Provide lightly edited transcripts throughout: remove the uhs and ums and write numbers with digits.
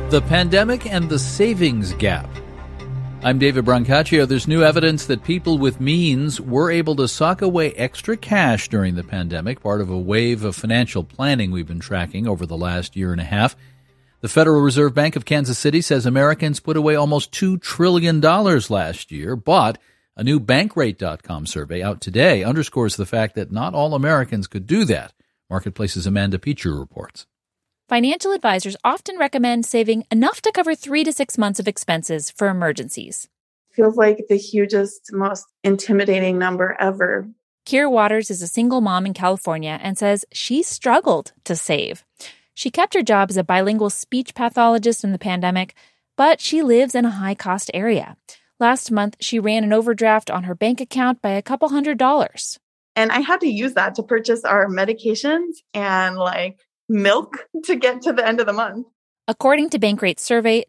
The pandemic and the savings gap. I'm David Brancaccio. There's new evidence that people with means were able to sock away extra cash during the pandemic, part of a wave of financial planning we've been tracking over the last year and a half. The Federal Reserve Bank of Kansas City says Americans put away almost $2 trillion last year, but a new Bankrate.com survey out today underscores the fact that not all Americans could do that. Marketplace's Amanda Peacher reports. Financial advisors often recommend saving enough to cover 3 to 6 months of expenses for emergencies. Feels like the hugest, most intimidating number ever. Keira Waters is a single mom in California and says she struggled to save. She kept her job as a bilingual speech pathologist in the pandemic, but she lives in a high-cost area. Last month, she ran an overdraft on her bank account by a couple $100s. And I had to use that to purchase our medications and milk to get to the end of the month. According to Bankrate's survey,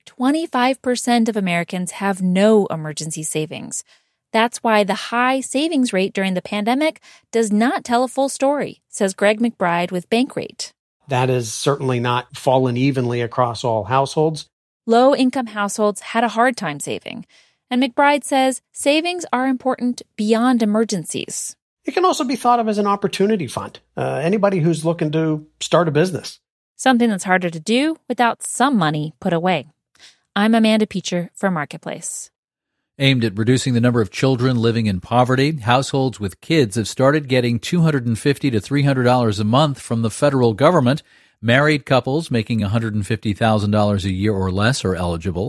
25% of Americans have no emergency savings. That's why the high savings rate during the pandemic does not tell a full story, says Greg McBride with Bankrate. That has certainly not fallen evenly across all households. Low-income households had a hard time saving. And McBride says savings are important beyond emergencies. It can also be thought of as an opportunity fund. Anybody who's looking to start a business. Something that's harder to do without some money put away. I'm Amanda Peacher for Marketplace. Aimed at reducing the number of children living in poverty, households with kids have started getting $250 to $300 a month from the federal government. Married couples making $150,000 a year or less are eligible.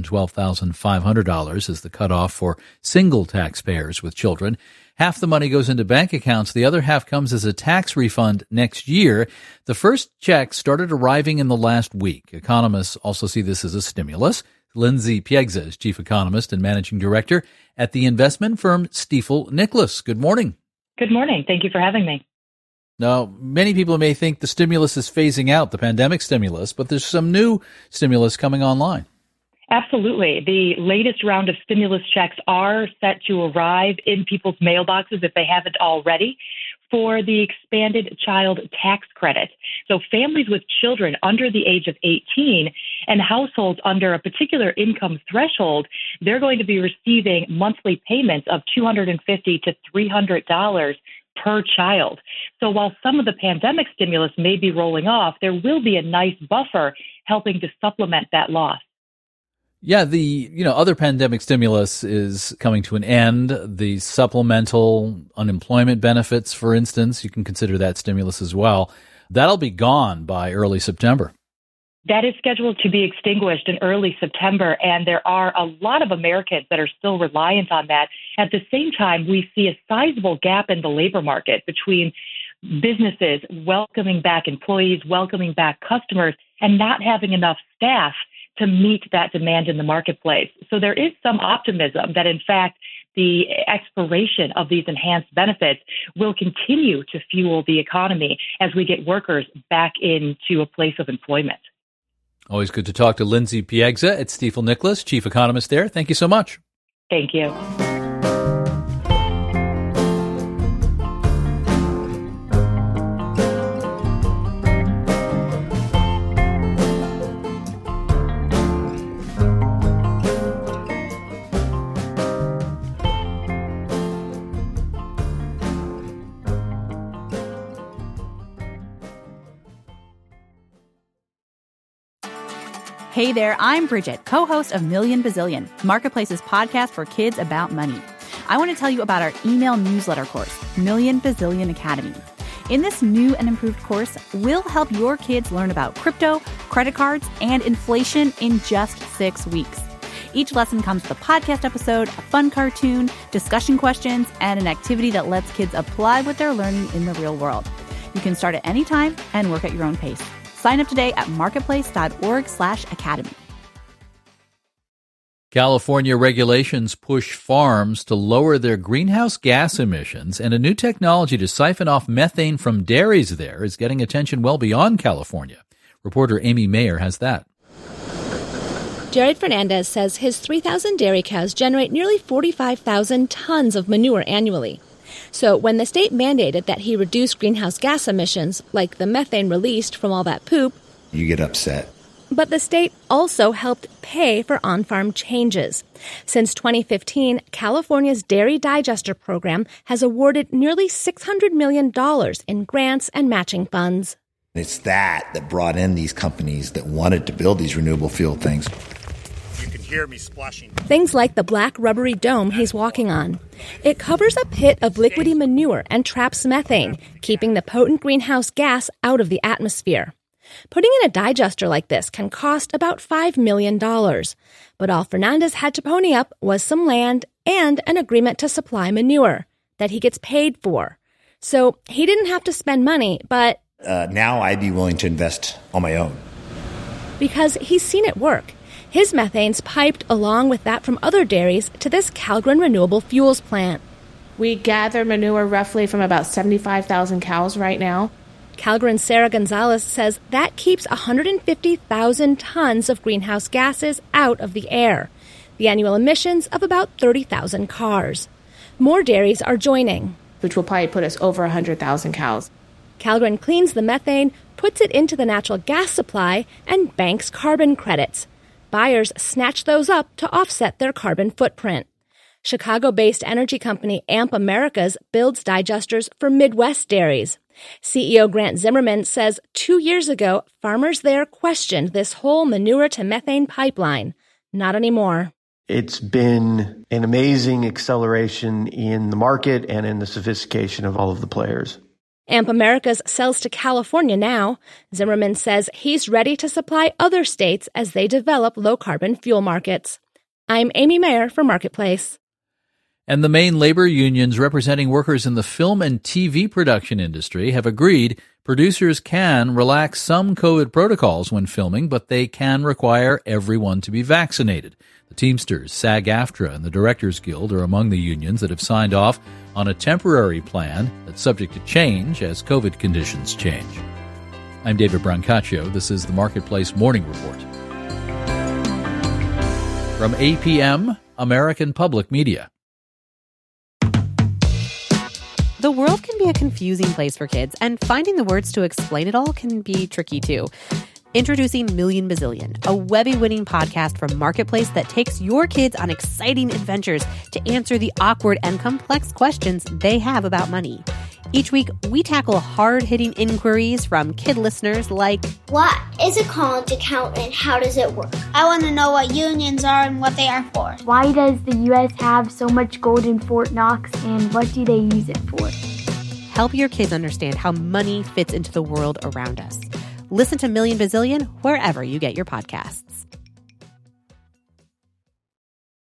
$112,500 is the cutoff for single taxpayers with children. Half the money goes into bank accounts. The other half comes as a tax refund next year. The first check started arriving in the last week. Economists also see this as a stimulus. Lindsay Piegza is chief economist and managing director at the investment firm Stifel Nicolaus. Good morning. Good morning. Thank you for having me. Now, many people may think the stimulus is phasing out, the pandemic stimulus, but there's some new stimulus coming online. Absolutely. The latest round of stimulus checks are set to arrive in people's mailboxes if they haven't already for the expanded child tax credit. So families with children under the age of 18 and households under a particular income threshold, they're going to be receiving monthly payments of $250 to $300 per child. So while some of the pandemic stimulus may be rolling off, there will be a nice buffer helping to supplement that loss. Yeah, the other pandemic stimulus is coming to an end. The supplemental unemployment benefits, for instance, you can consider that stimulus as well. That'll be gone by early September. That is scheduled to be extinguished in early September, and there are a lot of Americans that are still reliant on that. At the same time, we see a sizable gap in the labor market between businesses welcoming back employees, welcoming back customers, and not having enough staff to meet that demand in the marketplace. So there is some optimism that, in fact, the expiration of these enhanced benefits will continue to fuel the economy as we get workers back into a place of employment. Always good to talk to Lindsay Piegza at Stifel Nicolaus, chief economist there. Thank you so much. Thank you. Hey there, I'm Bridget, co-host of Million Bazillion, Marketplace's podcast for kids about money. I want to tell you about our email newsletter course, Million Bazillion Academy. In this new and improved course, we'll help your kids learn about crypto, credit cards, and inflation in just 6 weeks. Each lesson comes with a podcast episode, a fun cartoon, discussion questions, and an activity that lets kids apply what they're learning in the real world. You can start at any time and work at your own pace. Sign up today at marketplace.org/academy. California regulations push farms to lower their greenhouse gas emissions, and a new technology to siphon off methane from dairies there is getting attention well beyond California. Reporter Amy Mayer has that. Jared Fernandez says his 3,000 dairy cows generate nearly 45,000 tons of manure annually. So when the state mandated that he reduce greenhouse gas emissions, like the methane released from all that poop, you get upset. But the state also helped pay for on-farm changes. Since 2015, California's Dairy Digester program has awarded nearly $600 million in grants and matching funds. It's that brought in these companies that wanted to build these renewable fuel things. You can hear me splashing. Things like the black rubbery dome he's walking on. It covers a pit of liquidy manure and traps methane, keeping the potent greenhouse gas out of the atmosphere. Putting in a digester like this can cost about $5 million. But all Fernandez had to pony up was some land and an agreement to supply manure that he gets paid for. So he didn't have to spend money, but now I'd be willing to invest on my own. Because he's seen it work. His methane's piped along with that from other dairies to this Calgren Renewable Fuels plant. We gather manure roughly from about 75,000 cows right now. Calgren's Sarah Gonzalez says that keeps 150,000 tons of greenhouse gases out of the air, the annual emissions of about 30,000 cars. More dairies are joining, which will probably put us over 100,000 cows. Calgren cleans the methane, puts it into the natural gas supply, and banks carbon credits. Buyers snatch those up to offset their carbon footprint. Chicago-based energy company Amp Americas builds digesters for Midwest dairies. CEO Grant Zimmerman says 2 years ago, farmers there questioned this whole manure-to-methane pipeline. Not anymore. It's been an amazing acceleration in the market and in the sophistication of all of the players. Amp Americas sells to California now. Zimmerman says he's ready to supply other states as they develop low-carbon fuel markets. I'm Amy Mayer for Marketplace. And the main labor unions representing workers in the film and TV production industry have agreed producers can relax some COVID protocols when filming, but they can require everyone to be vaccinated. The Teamsters, SAG-AFTRA, and the Directors Guild are among the unions that have signed off on a temporary plan that's subject to change as COVID conditions change. I'm David Brancaccio. This is the Marketplace Morning Report. From APM, American Public Media. The world can be a confusing place for kids, and finding the words to explain it all can be tricky too. Introducing Million Bazillion, a Webby-winning podcast from Marketplace that takes your kids on exciting adventures to answer the awkward and complex questions they have about money. Each week, we tackle hard-hitting inquiries from kid listeners like, what is a college account and how does it work? I want to know what unions are and what they are for. Why does the U.S. have so much gold in Fort Knox and what do they use it for? Help your kids understand how money fits into the world around us. Listen to Million Bazillion wherever you get your podcasts.